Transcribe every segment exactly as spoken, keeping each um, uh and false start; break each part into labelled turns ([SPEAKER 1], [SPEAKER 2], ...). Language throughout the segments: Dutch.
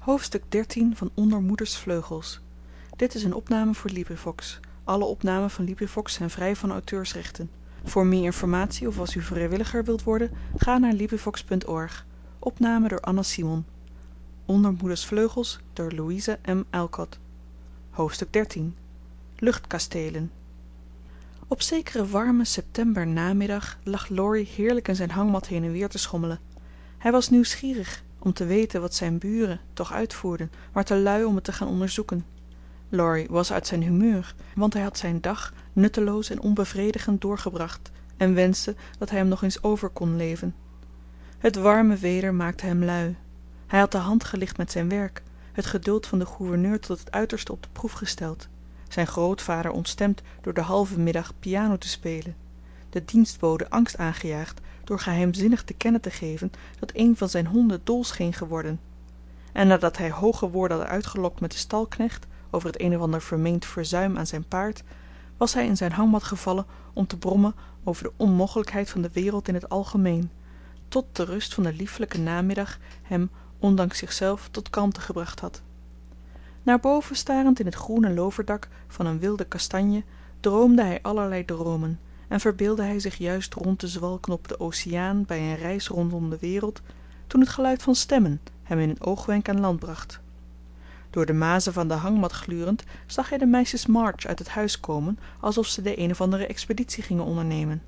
[SPEAKER 1] Hoofdstuk dertien van Onder Moeders Vleugels. Dit is een opname voor LibriVox. Alle opnamen van LibriVox zijn vrij van auteursrechten. Voor meer informatie of als u vrijwilliger wilt worden, ga naar librivox punt org. Opname door Anna Simon. Onder Moeders Vleugels door Louise M. Alcott. Hoofdstuk dertien. Luchtkastelen. Op zekere warme septembernamiddag lag Laurie heerlijk in zijn hangmat heen en weer te schommelen. Hij was nieuwsgierig om te weten wat zijn buren toch uitvoerden, maar te lui om het te gaan onderzoeken. Laurie was uit zijn humeur, want hij had zijn dag nutteloos en onbevredigend doorgebracht en wenste dat hij hem nog eens over kon leven. Het warme weder maakte hem lui. Hij had de hand gelicht met zijn werk, het geduld van den gouverneur tot het uiterste op de proef gesteld, zijn grootvader ontstemd door den halven middag piano te spelen, de dienstbode angst aangejaagd door geheimzinnig te kennen te geven dat een van zijn honden dol scheen geworden. En nadat hij hooge woorden had uitgelokt met den stalknecht over het een of ander vermeend verzuim aan zijn paard, was hij in zijn hangmat gevallen om te brommen over de onmogelijkheid van de wereld in het algemeen, tot de rust van den liefelijken namiddag hem, ondanks zichzelf, tot kalmte gebracht had. Naar boven starend in het groene looverdak van een wilde kastanje droomde hij allerlei droomen en verbeeldde hij zich juist rond te zwalken op den oceaan bij een reis rondom de wereld, toen het geluid van stemmen hem in een oogwenk aan land bracht. Door de mazen van de hangmat glurend zag hij de meisjes March uit het huis komen, alsof ze de een of andere expeditie gingen ondernemen.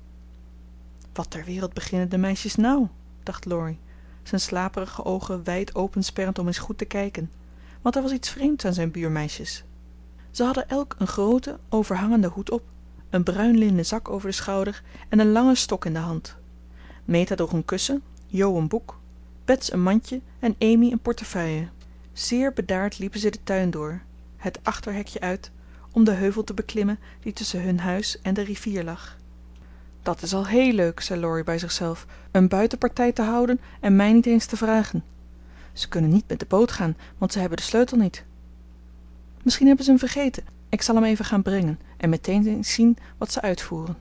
[SPEAKER 1] Wat ter wereld beginnen de meisjes nou? Dacht Laurie, zijn slaperige ogen wijd opensperrend om eens goed te kijken, want er was iets vreemds aan zijn buurmeisjes. Ze hadden elk een grote, overhangende hoed op, een bruin linnen zak over de schouder en een lange stok in de hand. Meta droeg een kussen, Jo een boek, Bets een mandje en Amy een portefeuille. Zeer bedaard liepen ze de tuin door, het achterhekje uit, om de heuvel te beklimmen die tussen hun huis en de rivier lag. Dat is al heel leuk, zei Laurie bij zichzelf, een buitenpartij te houden en mij niet eens te vragen. Ze kunnen niet met de boot gaan, want ze hebben de sleutel niet. Misschien hebben ze hem vergeten. Ik zal hem even gaan brengen en meteen eens zien wat ze uitvoeren.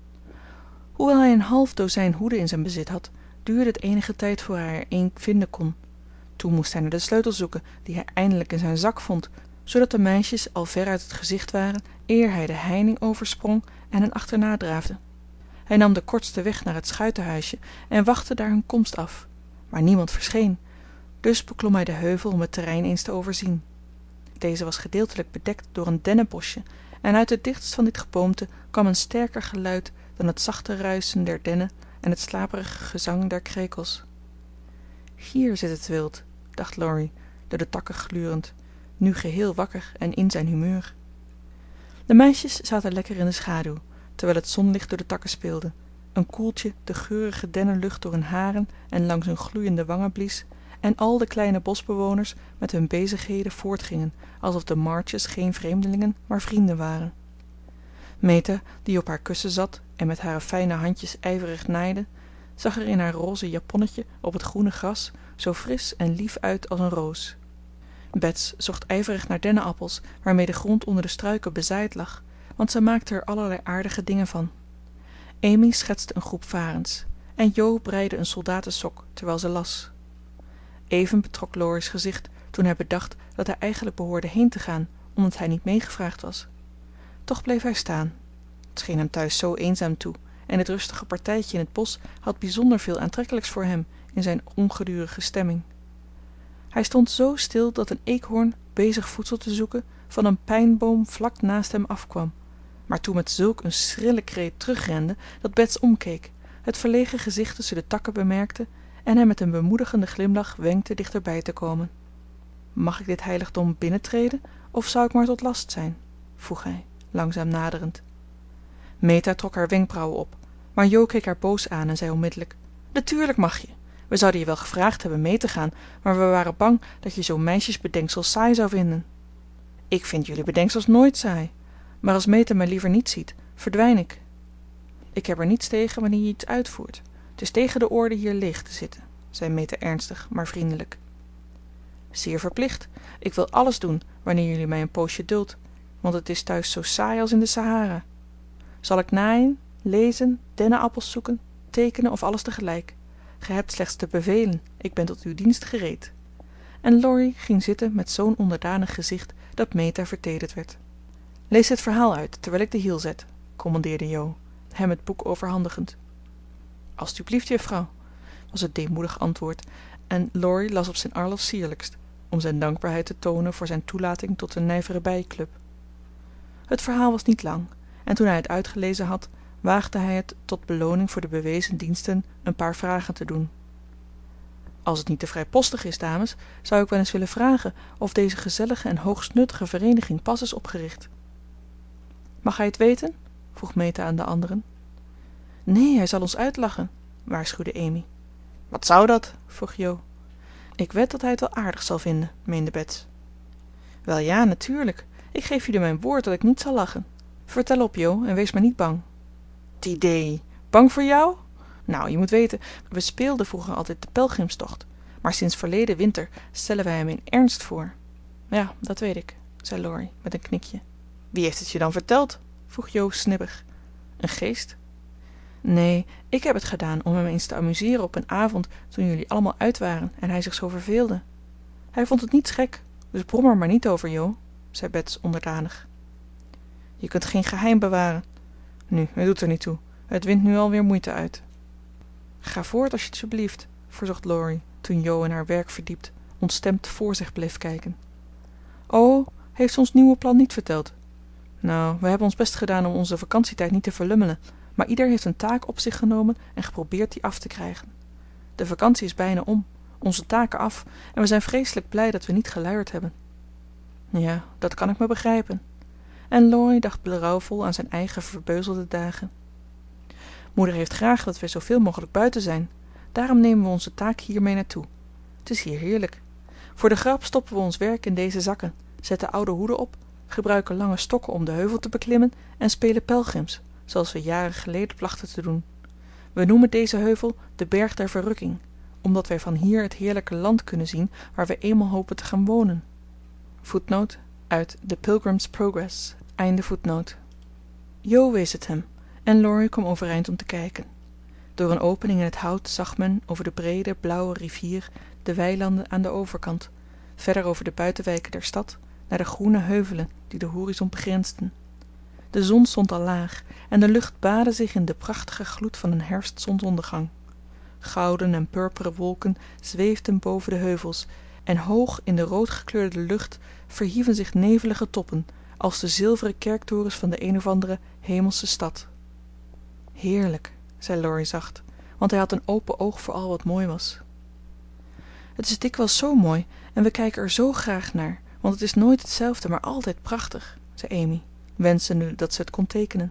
[SPEAKER 1] Hoewel hij een half dozijn hoeden in zijn bezit had, duurde het enige tijd voor hij er een vinden kon. Toen moest hij naar de sleutel zoeken, die hij eindelijk in zijn zak vond, zodat de meisjes al ver uit het gezicht waren, eer hij de heining oversprong en hen achterna draafde. Hij nam de kortste weg naar het schuitenhuisje en wachtte daar hun komst af, maar niemand verscheen, dus beklom hij de heuvel om het terrein eens te overzien. Deze was gedeeltelijk bedekt door een dennenbosje en uit het dichtst van dit geboomte kwam een sterker geluid dan het zachte ruisen der dennen en het slaperige gezang der krekels. Hier zit het wild, dacht Laurie, door de takken glurend, nu geheel wakker en in zijn humeur. De meisjes zaten lekker in de schaduw, terwijl het zonlicht door de takken speelde, een koeltje de geurige dennenlucht door hun haren en langs hun gloeiende wangen blies, en al de kleine boschbewoners met hun bezigheden voortgingen, alsof de Marches geen vreemdelingen, maar vrienden waren. Meta, die op haar kussen zat en met hare fijne handjes ijverig naaide, zag er in haar roze japonnetje op het groene gras zo fris en lief uit als een roos. Bets zocht ijverig naar dennenappels waarmee de grond onder de struiken bezaaid lag, want ze maakte er allerlei aardige dingen van. Amy schetste een groep varens en Jo breide een soldatensok terwijl ze las. Even betrok Laurie's gezicht toen hij bedacht dat hij eigenlijk behoorde heen te gaan, omdat hij niet meegevraagd was. Toch bleef hij staan. Het scheen hem thuis zo eenzaam toe en het rustige partijtje in het bos had bijzonder veel aantrekkelijks voor hem in zijn ongedurige stemming. Hij stond zo stil dat een eekhoorn, bezig voedsel te zoeken, van een pijnboom vlak naast hem afkwam, maar toen met zulk een schrille kreet terugrende dat Bets omkeek, het verlegen gezicht tussen de takken bemerkte en hem met een bemoedigende glimlach wenkte dichterbij te komen. Mag ik dit heiligdom binnentreden of zou ik maar tot last zijn? Vroeg hij, langzaam naderend. Meta trok haar wenkbrauwen op, maar Jo keek haar boos aan en zei onmiddellijk: Natuurlijk mag je. We zouden je wel gevraagd hebben mee te gaan, maar we waren bang dat je zo'n meisjesbedenksel saai zou vinden. Ik vind jullie bedenksels nooit saai, maar als Meta mij liever niet ziet, verdwijn ik. Ik heb er niets tegen wanneer je iets uitvoert. Het is tegen de orde hier leeg te zitten, zei Meta ernstig, maar vriendelijk. Zeer verplicht. Ik wil alles doen wanneer jullie mij een poosje duldt, want het is thuis zo saai als in de Sahara. Zal ik naaien, lezen, dennenappels zoeken, tekenen of alles tegelijk? Ge hebt slechts te bevelen, ik ben tot uw dienst gereed. en Laurie ging zitten met zo'n onderdanig gezicht dat Meta verteederd werd. Lees het verhaal uit terwijl ik de hiel zet, commandeerde Jo, hem het boek overhandigend. Alstublieft, juffrouw, was het deemoedig antwoord en Laurie las op zijn allersierlijkst, om zijn dankbaarheid te tonen voor zijn toelating tot de nijverebijclub. Het verhaal was niet lang en toen hij het uitgelezen had, waagde hij het tot belooning voor de bewezen diensten een paar vragen te doen. Als het niet te vrijpostig is, dames, zou ik wel eens willen vragen of deze gezellige en hoogst nuttige vereniging pas is opgericht. Mag hij het weten? vroeg Meta aan de anderen. Nee, hij zal ons uitlachen, waarschuwde Amy. Wat zou dat? vroeg Jo. Ik wed dat hij het wel aardig zal vinden, meende Bets. Wel ja, natuurlijk. Ik geef jullie mijn woord dat ik niet zal lachen. Vertel op, Jo, en wees maar niet bang. T idee. Bang voor jou? Nou, je moet weten, we speelden vroeger altijd de pelgrimstocht, maar sinds verleden winter stellen wij hem in ernst voor. Ja, dat weet ik, zei Laurie met een knikje. Wie heeft het je dan verteld? vroeg Jo snibbig. Een geest? Nee, ik heb het gedaan om hem eens te amuseren op een avond toen jullie allemaal uit waren en hij zich zo verveelde. Hij vond het niet gek, dus brom er maar niet over, Jo, zei Bets onderdanig. Je kunt geen geheim bewaren. Nu, het doet er niet toe. Het wint nu alweer moeite uit. Ga voort als je het alsjeblieft, verzocht Laurie, toen Jo in haar werk verdiept, ontstemd voor zich bleef kijken. Oh, heeft ze ons nieuwe plan niet verteld? Nou, we hebben ons best gedaan om onze vakantietijd niet te verlummelen, maar ieder heeft een taak op zich genomen en geprobeerd die af te krijgen. De vakantie is bijna om, onze taken af, en we zijn vreselijk blij dat we niet geluierd hebben. Ja, dat kan ik me begrijpen. En Laurie dacht berouwvol aan zijn eigen verbeuzelde dagen. Moeder heeft graag dat we zoveel mogelijk buiten zijn. Daarom nemen we onze taak hiermee naartoe. Het is hier heerlijk. Voor de grap stoppen we ons werk in deze zakken, zetten oude hoeden op, gebruiken lange stokken om de heuvel te beklimmen en spelen pelgrims, zoals we jaren geleden plachten te doen. We noemen deze heuvel de Berg der Verrukking, omdat wij van hier het heerlijke land kunnen zien waar we eenmaal hopen te gaan wonen. Voetnoot uit The Pilgrim's Progress. Einde voetnoot. Jo wees het hem en Laurie kwam overeind om te kijken. Door een opening in het hout zag men over de brede, blauwe rivier de weilanden aan de overkant, verder over de buitenwijken der stad, naar de groene heuvelen die de horizon begrensden. De zon stond al laag en de lucht baadde zich in de prachtige gloed van een herfstzonsondergang. Gouden en purperen wolken zweefden boven de heuvels en hoog in de roodgekleurde lucht verhieven zich nevelige toppen als de zilveren kerktorens van de een of andere hemelse stad. Heerlijk, zei Laurie zacht, want hij had een open oog voor al wat mooi was. Het is dikwijls zo mooi en we kijken er zo graag naar, want het is nooit hetzelfde, maar altijd prachtig, zei Amy, wenschende dat ze het kon tekenen.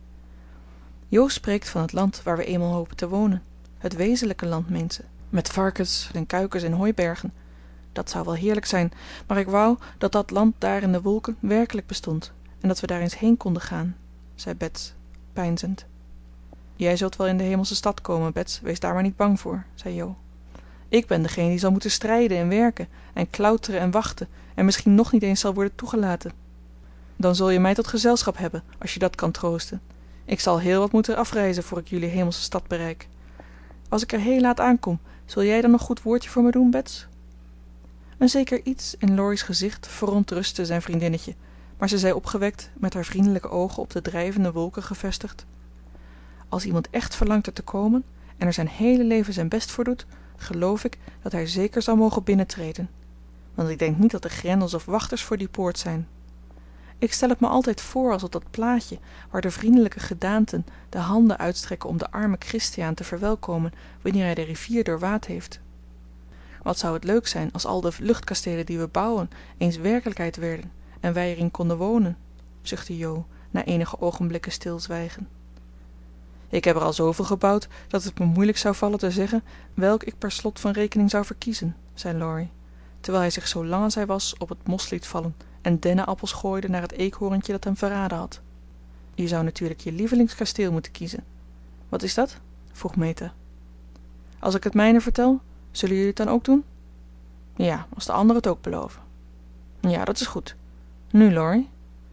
[SPEAKER 1] Jo spreekt van het land waar we eenmaal hopen te wonen. Het wezenlijke land, meent ze, met varkens en kuikens en hooibergen. Dat zou wel heerlijk zijn, maar ik wou dat dat land daar in de wolken werkelijk bestond en dat we daar eens heen konden gaan, zei Bets, peinzend. Jij zult wel in de hemelse stad komen, Bets, wees daar maar niet bang voor, zei Jo. Ik ben degene die zal moeten strijden en werken en klauteren en wachten en misschien nog niet eens zal worden toegelaten. Dan zul je mij tot gezelschap hebben, als je dat kan troosten. Ik zal heel wat moeten afreizen voor ik jullie hemelse stad bereik. Als ik er heel laat aankom, zul jij dan nog goed woordje voor me doen, Bets? Een zeker iets in Laurie's gezicht verontrustte zijn vriendinnetje, maar ze zei opgewekt, met haar vriendelijke ogen op de drijvende wolken gevestigd: als iemand echt verlangt er te komen en er zijn hele leven zijn best voor doet, geloof ik dat hij zeker zou mogen binnentreden. Want ik denk niet dat er grendels of wachters voor die poort zijn. Ik stel het me altijd voor als op dat plaatje waar de vriendelijke gedaanten de handen uitstrekken om de arme Christiaan te verwelkomen wanneer hij de rivier doorwaad heeft. Wat zou het leuk zijn als al de luchtkastelen die we bouwen eens werkelijkheid werden en wij erin konden wonen, zuchtte Jo na enige ogenblikken stilzwijgen. Ik heb er al zoveel gebouwd dat het me moeilijk zou vallen te zeggen welk ik per slot van rekening zou verkiezen, zei Laurie, terwijl hij zich zo lang als hij was op het mos liet vallen en dennenappels gooide naar het eekhoorntje dat hem verraden had. Je zou natuurlijk je lievelingskasteel moeten kiezen. Wat is dat? vroeg Meta. Als ik het mijne vertel, zullen jullie het dan ook doen? Ja, als de anderen het ook beloven. Ja, dat is goed. Nu, Laurie?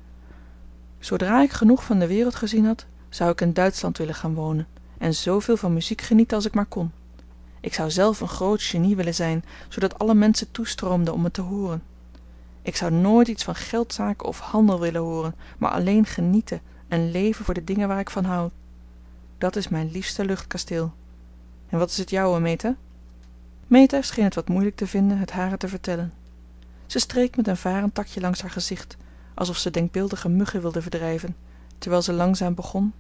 [SPEAKER 1] Zodra ik genoeg van de wereld gezien had, zou ik in Duitsland willen gaan wonen en zoveel van muziek genieten als ik maar kon. Ik zou zelf een groot genie willen zijn, zodat alle mensen toestroomden om me te hooren. Ik zou nooit iets van geldzaken of handel willen hooren, maar alleen genieten en leven voor de dingen waar ik van houd. Dat is mijn liefste luchtkasteel. En wat is het jouwe, Meta? Meta scheen het wat moeilijk te vinden het hare te vertellen. Ze streek met een varend takje langs haar gezicht, alsof ze denkbeeldige muggen wilde verdrijven, terwijl ze langzaam begon.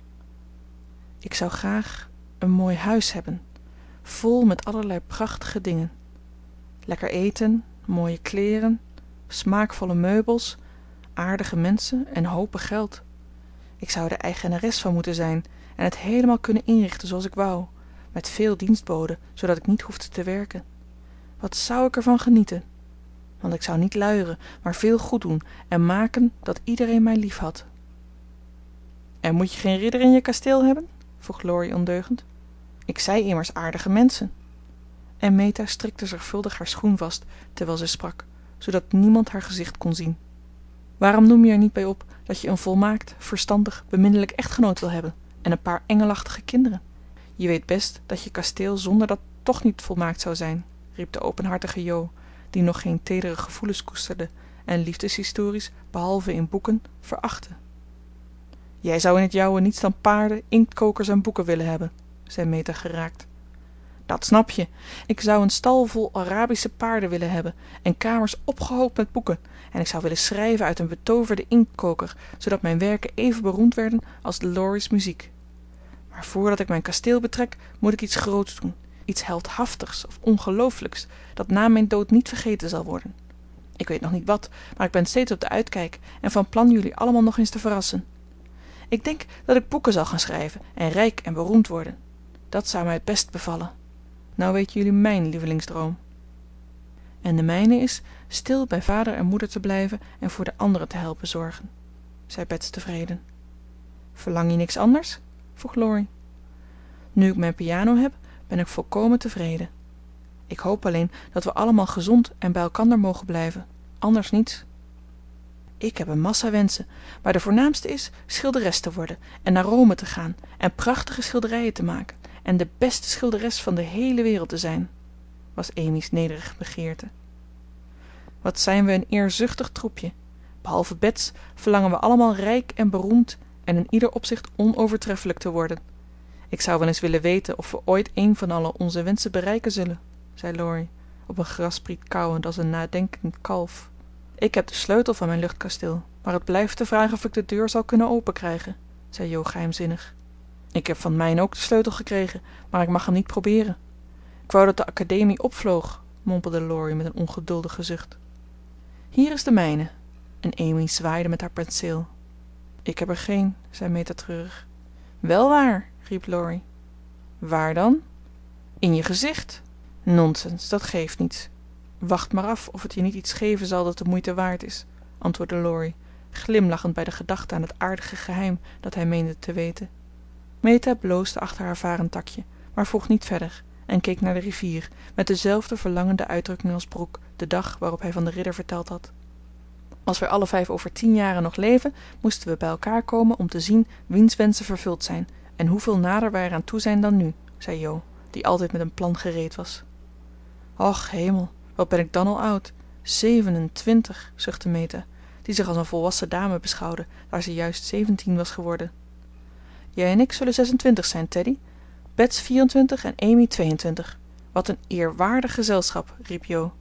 [SPEAKER 1] Ik zou graag een mooi huis hebben, vol met allerlei prachtige dingen. Lekker eten, mooie kleren, smaakvolle meubels, aardige mensen en hopen geld. Ik zou de eigenares van moeten zijn en het helemaal kunnen inrichten zoals ik wou, met veel dienstboden, zodat ik niet hoefde te werken. Wat zou ik ervan genieten? Want ik zou niet luieren, maar veel goed doen en maken dat iedereen mij lief had. En moet je geen ridder in je kasteel hebben? Vroeg Laurie ondeugend. Ik zei immers aardige mensen. En Meta strikte zorgvuldig haar schoen vast terwijl ze sprak, zodat niemand haar gezicht kon zien. Waarom noem je er niet bij op dat je een volmaakt, verstandig, beminnelijk echtgenoot wil hebben en een paar engelachtige kinderen? Je weet best dat je kasteel zonder dat toch niet volmaakt zou zijn, riep de openhartige Jo, die nog geen tedere gevoelens koesterde en liefdeshistories, behalve in boeken, verachtte. Jij zou in het jouwe niets dan paarden, inktkokers en boeken willen hebben, zei Meta geraakt. Dat snap je. Ik zou een stal vol Arabische paarden willen hebben en kamers opgehoopt met boeken. En ik zou willen schrijven uit een betoverde inktkoker, zodat mijn werken even beroemd werden als Laurie's muziek. Maar voordat ik mijn kasteel betrek, moet ik iets groots doen. Iets heldhaftigs of ongelooflijks, dat na mijn dood niet vergeten zal worden. Ik weet nog niet wat, maar ik ben steeds op de uitkijk en van plan jullie allemaal nog eens te verrassen. Ik denk dat ik boeken zal gaan schrijven en rijk en beroemd worden. Dat zou mij het best bevallen. Nou weten jullie mijn lievelingsdroom. En de mijne is stil bij vader en moeder te blijven en voor de anderen te helpen zorgen, zei Bets tevreden. Verlang je niks anders? Vroeg Laurie. Nu ik mijn piano heb, ben ik volkomen tevreden. Ik hoop alleen dat we allemaal gezond en bij elkander mogen blijven. Anders niets. Ik heb een massa wensen, maar de voornaamste is schilderes te worden en naar Rome te gaan en prachtige schilderijen te maken en de beste schilderes van de hele wereld te zijn, was Amy's nederige begeerte. Wat zijn we een eerzuchtig troepje. Behalve Bets verlangen we allemaal rijk en beroemd en in ieder opzicht onovertreffelijk te worden. Ik zou wel eens willen weten of we ooit een van allen onze wensen bereiken zullen, zei Laurie, op een grasspriet kauwend als een nadenkend kalf. Ik heb de sleutel van mijn luchtkasteel, maar het blijft de vraag of ik de deur zal kunnen openkrijgen, zei Jo geheimzinnig. Ik heb van mijn ook de sleutel gekregen, maar ik mag hem niet proberen. Ik wou dat de academie opvloog, mompelde Laurie met een ongeduldige zucht. Hier is de mijne, en Amy zwaaide met haar penseel. Ik heb er geen, zei Meta treurig. Wel waar, riep Laurie. Waar dan? In je gezicht. Nonsens, dat geeft niets. Wacht maar af of het je niet iets geven zal dat de moeite waard is, antwoordde Laurie, glimlachend bij de gedachte aan het aardige geheim dat hij meende te weten. Meta bloosde achter haar varend takje, maar vroeg niet verder en keek naar de rivier met dezelfde verlangende uitdrukking als Brooke de dag waarop hij van de ridder verteld had. Als wij alle vijf over tien jaren nog leven, moesten we bij elkaar komen om te zien wiens wensen vervuld zijn en hoeveel nader wij eraan toe zijn dan nu, zei Jo, die altijd met een plan gereed was. Och, hemel, wat ben ik dan al oud? Zevenentwintig, zuchtte Meta, die zich als een volwassen dame beschouwde, daar ze juist zeventien was geworden. Jij en ik zullen zesentwintig zijn, Teddy. Bets vierentwintig en Amy tweeëntwintig. Wat een eerwaardig gezelschap, riep Jo.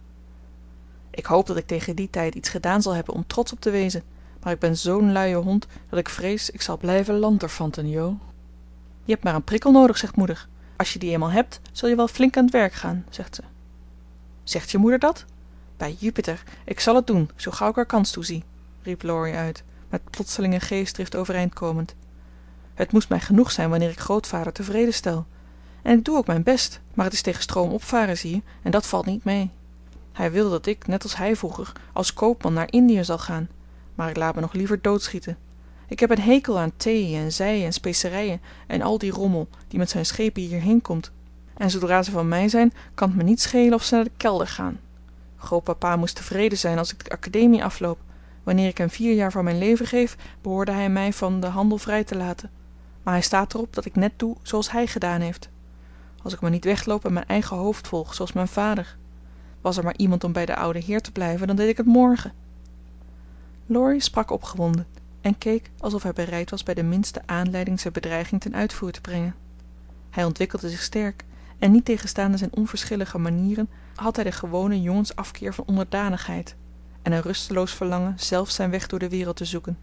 [SPEAKER 1] Ik hoop dat ik tegen die tijd iets gedaan zal hebben om trots op te wezen, maar ik ben zo'n luie hond dat ik vrees ik zal blijven lanterfanten, Jo. Je hebt maar een prikkel nodig, zegt moeder. Als je die eenmaal hebt, zul je wel flink aan het werk gaan, zegt ze. Zegt je moeder dat? Bij Jupiter, ik zal het doen, zo gauw ik er kans toe zie, riep Laurie uit, met plotselinge geestdrift overeind komend. Het moest mij genoeg zijn wanneer ik grootvader tevreden stel. En ik doe ook mijn best, maar het is tegen stroom opvaren, zie je, en dat valt niet mee. Hij wil dat ik, net als hij vroeger, als koopman naar Indië zal gaan, maar ik laat me nog liever doodschieten. Ik heb een hekel aan thee en zij en specerijen en al die rommel die met zijn schepen hierheen komt. En zodra ze van mij zijn, kan het me niet schelen of ze naar de kelder gaan. Grootpapa moest tevreden zijn als ik de academie afloop. Wanneer ik hem vier jaar van mijn leven geef, behoorde hij mij van de handel vrij te laten. Maar hij staat erop dat ik net doe zoals hij gedaan heeft. Als ik maar niet wegloop en mijn eigen hoofd volg, zoals mijn vader. Was er maar iemand om bij de oude heer te blijven, dan deed ik het morgen. Laurie sprak opgewonden en keek alsof hij bereid was bij de minste aanleiding zijn bedreiging ten uitvoer te brengen. Hij ontwikkelde zich sterk en niettegenstaande zijn onverschillige manieren had hij de gewone jongensafkeer van onderdanigheid en een rusteloos verlangen zelf zijn weg door de wereld te zoeken.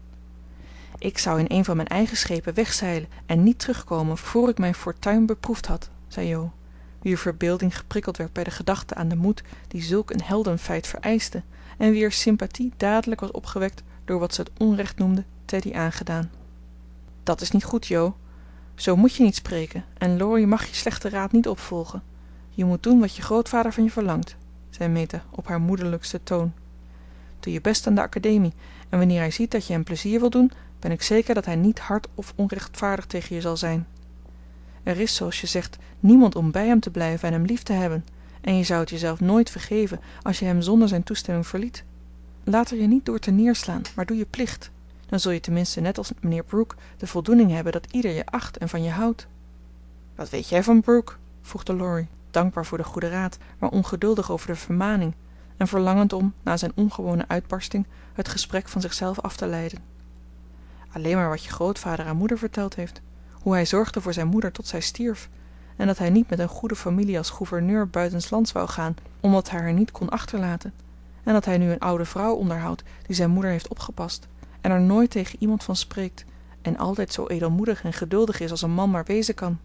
[SPEAKER 1] Ik zou in een van mijn eigen schepen wegzeilen en niet terugkomen voor ik mijn fortuin beproefd had, zei Jo, wier verbeelding geprikkeld werd bij de gedachte aan den moed die zulk een heldenfeit vereiste en wier sympathie dadelijk was opgewekt door wat ze het onrecht noemde Teddy aangedaan. Dat is niet goed, Jo. Zo moet je niet spreken en Laurie mag je slechte raad niet opvolgen. Je moet doen wat je grootvader van je verlangt, zei Meta op haar moederlijkste toon. Doe je best aan de academie en wanneer hij ziet dat je hem plezier wil doen, ben ik zeker dat hij niet hard of onrechtvaardig tegen je zal zijn. Er is, zoals je zegt, niemand om bij hem te blijven en hem lief te hebben, en je zou het jezelf nooit vergeven als je hem zonder zijn toestemming verliet. Laat er je niet door te neerslaan, maar doe je plicht. Dan zul je tenminste net als meneer Brooke de voldoening hebben dat ieder je acht en van je houdt. Wat weet jij van Brooke? Vroeg Laurie, dankbaar voor de goede raad, maar ongeduldig over de vermaning en verlangend om, na zijn ongewone uitbarsting, het gesprek van zichzelf af te leiden. Alleen maar wat je grootvader aan moeder verteld heeft. Hoe hij zorgde voor zijn moeder tot zij stierf en dat hij niet met een goede familie als gouverneur buitenslands wou gaan, omdat hij haar niet kon achterlaten. En dat hij nu een oude vrouw onderhoudt die zijn moeder heeft opgepast en er nooit tegen iemand van spreekt en altijd zo edelmoedig en geduldig is als een man maar wezen kan.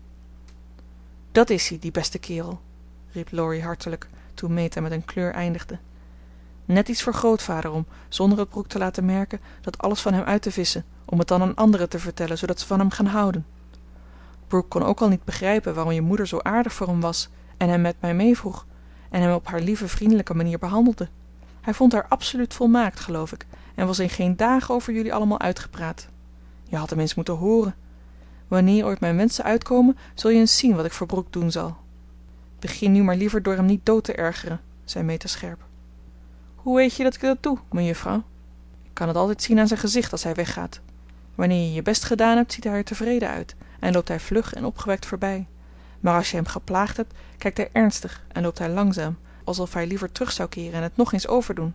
[SPEAKER 1] Dat is hij, die beste kerel, riep Laurie hartelijk toen Meta met een kleur eindigde. Net iets voor grootvader om, zonder het Brooke te laten merken, dat alles van hem uit te vissen, om het dan aan anderen te vertellen, zodat ze van hem gaan houden. Brooke kon ook al niet begrijpen waarom je moeder zo aardig voor hem was en hem met mij meevroeg en hem op haar lieve vriendelijke manier behandelde. Hij vond haar absoluut volmaakt, geloof ik, en was in geen dagen over jullie allemaal uitgepraat. Je had hem eens moeten horen. Wanneer ooit mijn wensen uitkomen, zul je eens zien wat ik voor Brooke doen zal. Begin nu maar liever door hem niet dood te ergeren, zei Meta scherp. Hoe weet je dat ik dat doe, mejuffrouw? Ik kan het altijd zien aan zijn gezicht als hij weggaat. Wanneer je je best gedaan hebt, ziet hij er tevreden uit en loopt hij vlug en opgewekt voorbij. Maar als je hem geplaagd hebt, kijkt hij ernstig en loopt hij langzaam, alsof hij liever terug zou keren en het nog eens overdoen.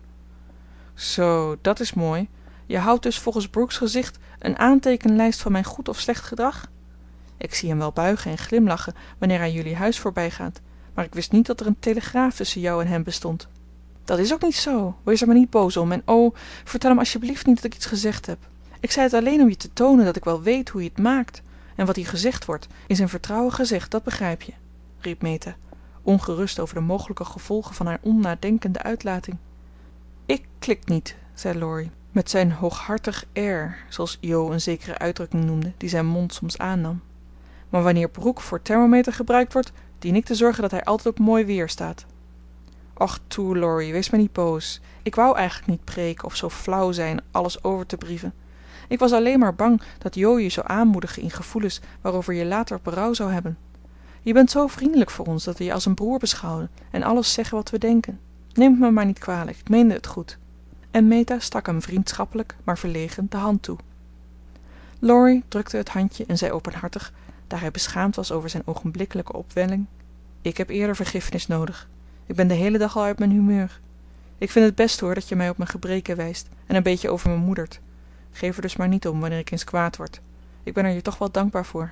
[SPEAKER 1] Zo, dat is mooi. Je houdt dus volgens Brooke's gezicht een aantekenlijst van mijn goed of slecht gedrag? Ik zie hem wel buigen en glimlachen wanneer hij jullie huis voorbijgaat, maar ik wist niet dat er een telegraaf tussen jou en hem bestond. Dat is ook niet zo. Wees er maar niet boos om en oh, vertel hem alsjeblieft niet dat ik iets gezegd heb. Ik zei het alleen om je te tonen dat ik wel weet hoe je het maakt. En wat hier gezegd wordt, is in vertrouwen gezegd, dat begrijp je, riep Meta, ongerust over de mogelijke gevolgen van haar onnadenkende uitlating. Ik klik niet, zei Laurie, met zijn hooghartig air, zoals Jo een zekere uitdrukking noemde, die zijn mond soms aannam. Maar wanneer Brooke voor thermometer gebruikt wordt, dien ik te zorgen dat hij altijd op mooi weer staat. Och toe, Laurie, wees maar niet boos. Ik wou eigenlijk niet preken of zo flauw zijn alles over te brieven. Ik was alleen maar bang dat Jo je zou aanmoedigen in gevoelens waarover je later berouw zou hebben. Je bent zo vriendelijk voor ons dat we je als een broer beschouwen en alles zeggen wat we denken. Neem het me maar niet kwalijk, ik meende het goed. En Meta stak hem vriendschappelijk, maar verlegen, de hand toe. Laurie drukte het handje en zei openhartig, daar hij beschaamd was over zijn ogenblikkelijke opwelling: Ik heb eerder vergiffenis nodig. Ik ben de hele dag al uit mijn humeur. Ik vind het best hoor dat je mij op mijn gebreken wijst en een beetje over me moedert. Geef er dus maar niet om wanneer ik eens kwaad word. Ik ben er je toch wel dankbaar voor.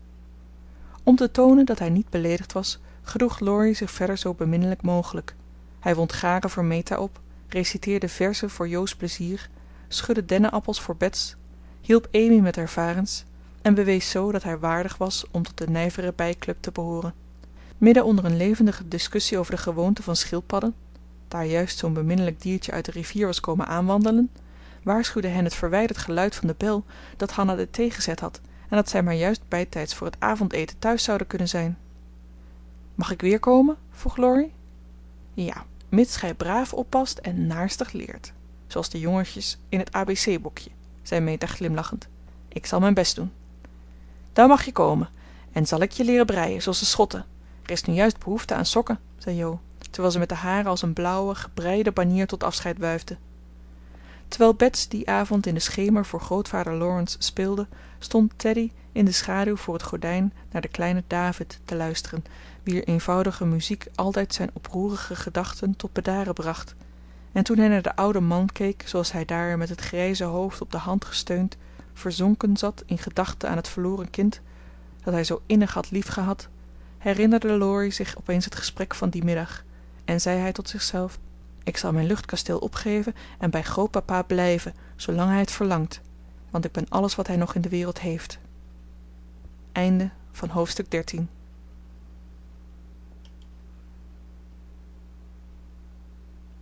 [SPEAKER 1] Om te tonen dat hij niet beledigd was, gedroeg Laurie zich verder zo beminnelijk mogelijk. Hij wond garen voor Meta op, reciteerde verzen voor Jo's plezier, schudde dennenappels voor Bets, hielp Amy met haar varens en bewees zo dat hij waardig was om tot de nijvere bijclub te behoren. Midden onder een levendige discussie over de gewoonte van schildpadden, daar juist zo'n beminnelijk diertje uit de rivier was komen aanwandelen, waarschuwde hen het verwijderd geluid van de bel dat Hanna de thee gezet had en dat zij maar juist bijtijds voor het avondeten thuis zouden kunnen zijn. Mag ik weer komen? Vroeg Laurie. Ja, mits gij braaf oppast en naarstig leert, zoals de jongetjes in het A B C-boekje, zei Meta glimlachend. Ik zal mijn best doen. Dan mag je komen en zal ik je leren breien, zoals de Schotten. Er is nu juist behoefte aan sokken, zei Jo, terwijl ze met de haren als een blauwe, gebreide banier tot afscheid wuifde. Terwijl Bets die avond in de schemer voor grootvader Laurence speelde, stond Teddy in de schaduw voor het gordijn naar den kleinen david te luisteren wier eenvoudige muziek altijd zijn oproerige gedachten tot bedaren bracht en toen hij naar den ouden man keek zooals hij daar met het grijze hoofd op de hand gesteund verzonken zat in gedachten aan het verloren kind dat hij zoo innig had liefgehad herinnerde laurie zich opeens het gesprek van dien middag en zei hij tot zichzelf ik zal mijn luchtkasteel opgeven en bij grootpapa blijven zoolang hij het verlangt want ik ben alles wat hij nog in de wereld heeft. Einde van hoofdstuk dertien.